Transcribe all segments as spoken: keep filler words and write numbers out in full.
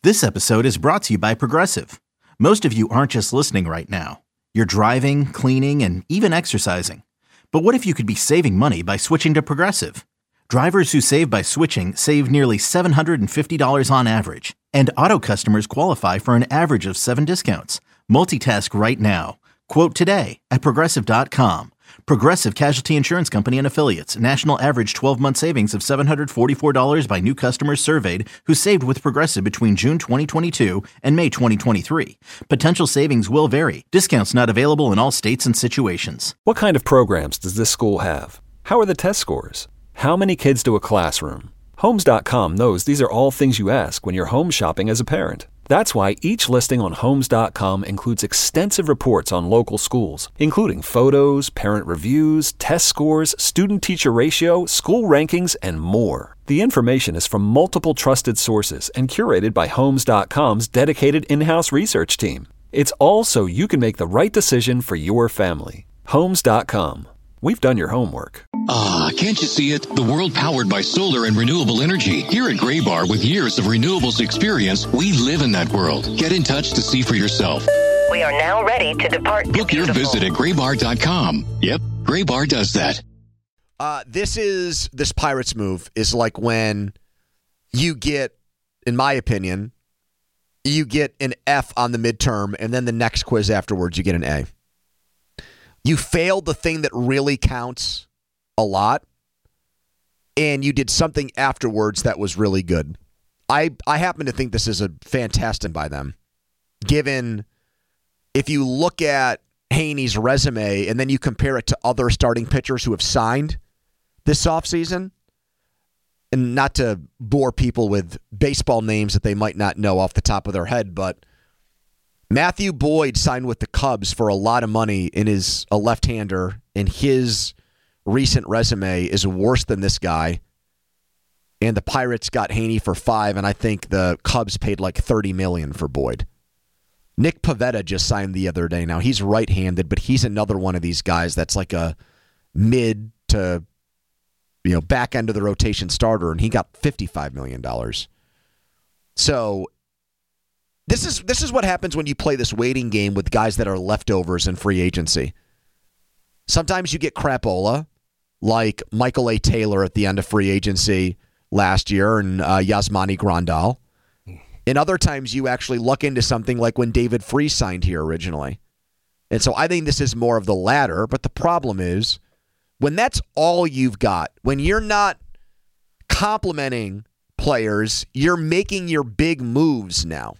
This episode is brought to you by Progressive. Most of you aren't just listening right now. You're driving, cleaning, and even exercising. But what if you could be saving money by switching to Progressive? Drivers who save by switching save nearly seven hundred fifty dollars on average. And auto customers qualify for an average of seven discounts. Multitask right now. Quote today at Progressive dot com. Progressive Casualty Insurance Company and Affiliates. National average twelve-month savings of seven hundred forty-four dollars by new customers surveyed who saved with Progressive between June twenty twenty-two and May twenty twenty-three. Potential savings will vary. Discounts not available in all states and situations. What kind of programs does this school have? How are the test scores? How many kids do a classroom? Homes dot com knows these are all things you ask when you're home shopping as a parent. That's why each listing on Homes dot com includes extensive reports on local schools, including photos, parent reviews, test scores, student-teacher ratio, school rankings, and more. The information is from multiple trusted sources and curated by Homes dot com's dedicated in-house research team. It's all so you can make the right decision for your family. Homes dot com. We've done your homework. Ah, can't you see it? The world powered by solar and renewable energy. Here at Graybar, with years of renewables experience, we live in that world. Get in touch to see for yourself. We are now ready to depart. Book your visit at graybar dot com. Yep, Graybar does that. Uh, this is, this Pirates move is like when you get, in my opinion, you get an F on the midterm, and then the next quiz afterwards, you get an A. You failed the thing that really counts a lot, and you did something afterwards that was really good. I I happen to think this is a fantastic by them, given if you look at Haney's resume and then you compare it to other starting pitchers who have signed this offseason, and not to bore people with baseball names that they might not know off the top of their head, but Matthew Boyd signed with the Cubs for a lot of money and is a left-hander, and his recent resume is worse than this guy. And the Pirates got Haney for five, and I think the Cubs paid like thirty million dollars for Boyd. Nick Pivetta just signed the other day. Now, he's right-handed, but he's another one of these guys that's like a mid to, you know, back end of the rotation starter, and he got fifty-five million dollars. So This is this is what happens when you play this waiting game with guys that are leftovers in free agency. Sometimes you get crapola, like Michael A. Taylor at the end of free agency last year and uh, Yasmani Grandal. And other times you actually luck into something like when David Freese signed here originally. And so I think this is more of the latter, but the problem is when that's all you've got, when you're not complimenting players, you're making your big moves now.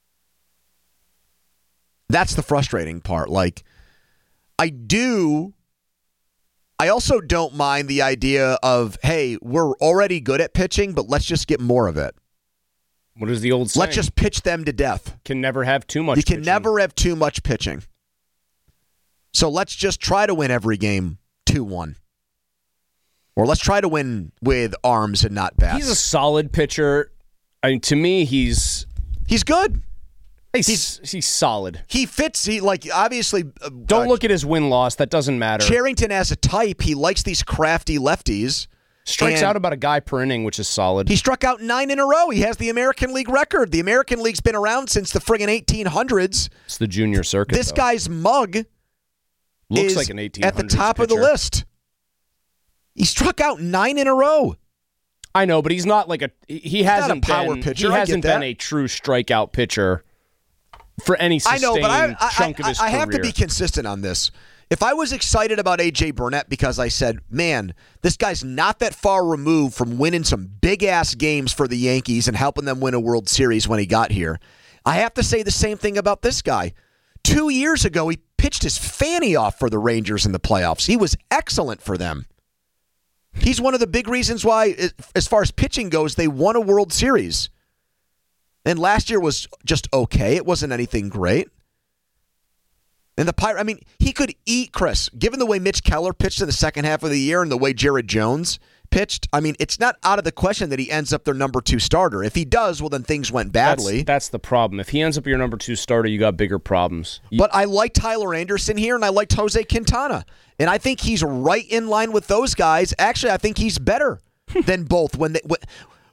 That's the frustrating part. Like, I do, I also don't mind the idea of, hey, we're already good at pitching, but let's just get more of it. What is the old saying? Let's just pitch them to death. Can never have too much You can pitching. never have too much pitching. So let's just try to win every game two one. Or let's try to win with arms and not bats. He's a solid pitcher. I mean, to me, he's... He's good. He's, he's, he's solid. He fits, he like, obviously... Uh, Don't uh, look at his win-loss. That doesn't matter. Charrington as a type, he likes these crafty lefties. Strikes out about a guy per inning, which is solid. He struck out nine in a row. He has the American League record. The American League's been around since the friggin' eighteen hundreds. It's the junior circuit, This though. guy's mug looks is like an eighteen at hundreds the top pitcher. of the list. He struck out nine in a row. I know, but he's not like a... He he's hasn't not a power been, pitcher. He I hasn't get that. been a true strikeout pitcher for any sustained I know, but I, I, chunk I, of his I career. have to be consistent on this. If I was excited about A J Burnett because I said, man, this guy's not that far removed from winning some big-ass games for the Yankees and helping them win a World Series when he got here, I have to say the same thing about this guy. Two years ago, he pitched his fanny off for the Rangers in the playoffs. He was excellent for them. He's one of the big reasons why, as far as pitching goes, they won a World Series. And last year was just okay. It wasn't anything great. And the Pirate, I mean, he could eat, Chris. Given the way Mitch Keller pitched in the second half of the year and the way Jared Jones pitched, I mean, it's not out of the question that he ends up their number two starter. If he does, well, then things went badly. That's, that's the problem. If he ends up your number two starter, you got bigger problems. You, but I like Tyler Anderson here, and I liked Jose Quintana. And I think he's right in line with those guys. Actually, I think he's better than both. When they, when,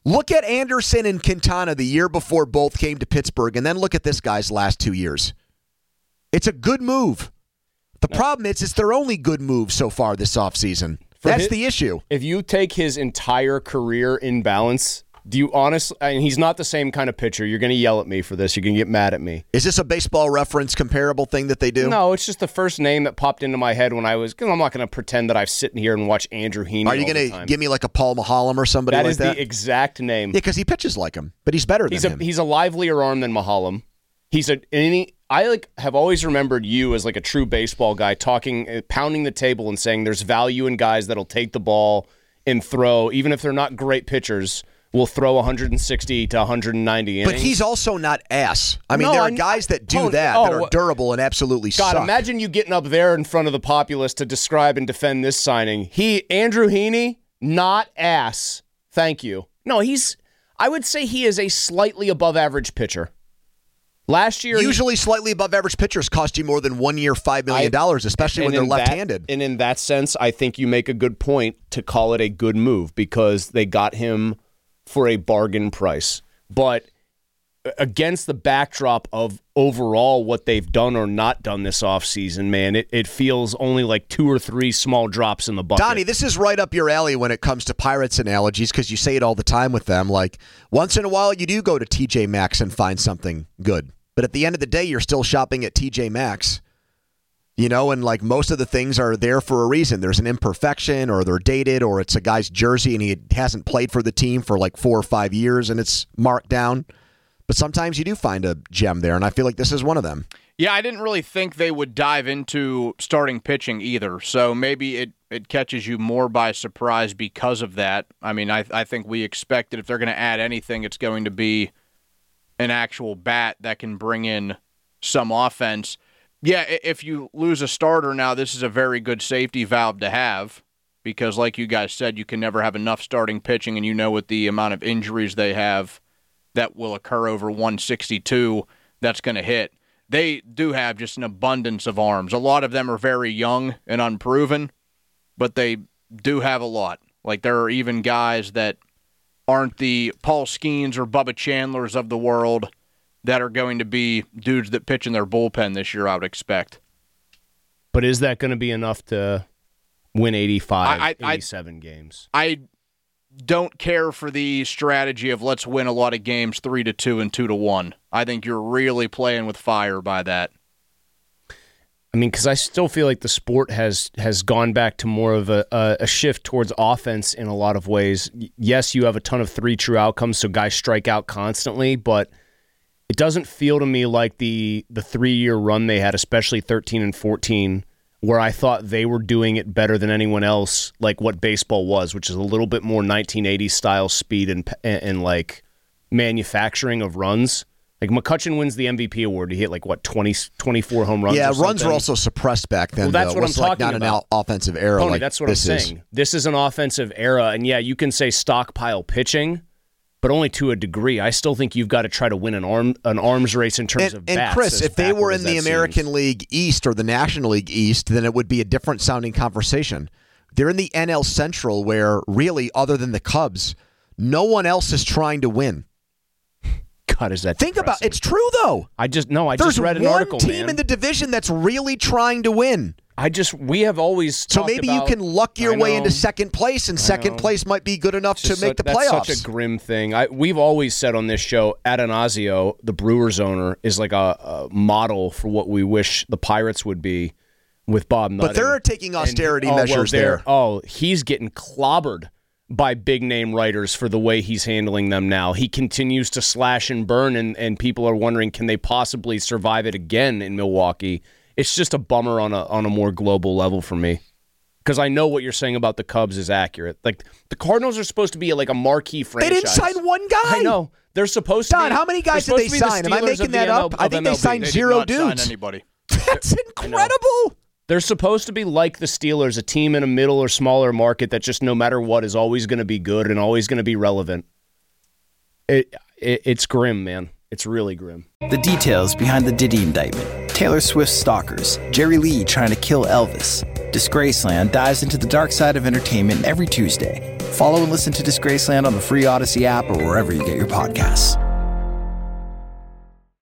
Look at Anderson and Quintana the year before both came to Pittsburgh, and then look at this guy's last two years. It's a good move. The no. problem is it's their only good move so far this offseason. That's his, the issue. If you take his entire career in balance, do you honestly, I mean, he's not the same kind of pitcher. You're going to yell at me for this. You're going to get mad at me. Is this a Baseball Reference comparable thing that they do? No, it's just the first name that popped into my head when I was, because I'm not going to pretend that I've sitting here and watched Andrew Heaney. Are you going to give me like a Paul Maholm or somebody that like that? That is the exact name. Yeah, because he pitches like him, but he's better he's than a, him. He's a livelier arm than Maholm. He's a, any, I like have always remembered you as like a true baseball guy talking, pounding the table and saying there's value in guys that'll take the ball and throw, even if they're not great pitchers, will throw one sixty to one ninety innings. But he's also not ass. I mean, no, there are I, guys that do oh, that oh, that are durable and absolutely God, suck. imagine you getting up there in front of the populace to describe and defend this signing. He, Andrew Heaney, not ass. Thank you. No, he's, I would say he is a slightly above average pitcher. Last year, usually he, slightly above average pitchers cost you more than one year, five million dollars, especially when they're left-handed. That, and in that sense, I think you make a good point to call it a good move because they got him for a bargain price. But against the backdrop of overall what they've done or not done this offseason, man, it, it feels only like two or three small drops in the bucket. Donnie, this is right up your alley when it comes to Pirates analogies because you say it all the time with them. Like, once in a while, you do go to T J Maxx and find something good. But at the end of the day, you're still shopping at T J Maxx. You know, and like most of the things are there for a reason. There's an imperfection, or they're dated, or it's a guy's jersey and he hasn't played for the team for like four or five years and it's marked down. But sometimes you do find a gem there, and I feel like this is one of them. Yeah, I didn't really think they would dive into starting pitching either. So maybe it, it catches you more by surprise because of that. I mean, I I think we expected if they're going to add anything, it's going to be an actual bat that can bring in some offense. Yeah, if you lose a starter now, this is a very good safety valve to have because, like you guys said, you can never have enough starting pitching, and you know with the amount of injuries they have that will occur over one sixty-two, that's going to hit. They do have just an abundance of arms. A lot of them are very young and unproven, but they do have a lot. Like there are even guys that aren't the Paul Skeens or Bubba Chandlers of the world that are going to be dudes that pitch in their bullpen this year, I would expect. But is that going to be enough to win eighty-five, I, I, eighty-seven I, games? I don't care for the strategy of let's win a lot of games three to two and two to one. I think you're really playing with fire by that. I mean, because I still feel like the sport has has gone back to more of a, a, a shift towards offense in a lot of ways. Yes, you have a ton of three true outcomes, so guys strike out constantly, but it doesn't feel to me like the the three-year run they had, especially thirteen and fourteen, where I thought they were doing it better than anyone else, like what baseball was, which is a little bit more nineteen eighties style speed and, and, and like manufacturing of runs. Like McCutchen wins the M V P award. He hit like what twenty, twenty-four home runs. Yeah, or runs something. were also suppressed back then. Well, that's though. what I'm It's like talking not about. an offensive era. Tony, like that's what I'm saying. Is. This is an offensive era, and yeah, you can say stockpile pitching, but only to a degree. I still think you've got to try to win an arm an arms race in terms and, of and bats. Chris, if they were in the American seems. League East or the National League East, then it would be a different sounding conversation. They're in the N L Central, where really, other than the Cubs, no one else is trying to win. God, is that Think depressing. about it's true though. I just no, I There's just read an one article. team man. in the division that's really trying to win. I just we have always So talked maybe about, you can luck your I way know, into second place, and I second know. place might be good enough It's to just make such- the that's playoffs. such a grim thing. I we've always said on this show, Atanasio, the Brewers owner, is like a, a model for what we wish the Pirates would be with Bob Nutting. But they're taking austerity And, oh, well, measures they're- there. Oh, he's getting clobbered by big name writers for the way he's handling them now. He continues to slash and burn, and, and people are wondering, can they possibly survive it again in Milwaukee? It's just a bummer on a on a more global level for me. Because I know what you're saying about the Cubs is accurate. Like the Cardinals are supposed to be like a marquee franchise. They didn't sign one guy. I know. They're supposed to Don, be. how many guys they're did they supposed to be the sign? Am I Steelers making of the that M L- up? of I think they M L B. signed They did zero not dudes. sign anybody. That's incredible. They're supposed to be like the Steelers, a team in a middle or smaller market that just no matter what is always going to be good and always going to be relevant. It, it It's grim, man. It's really grim. The details behind the Diddy indictment. Taylor Swift's stalkers. Jerry Lee trying to kill Elvis. Disgraceland dives into the dark side of entertainment every Tuesday. Follow and listen to Disgraceland on the free Odyssey app or wherever you get your podcasts.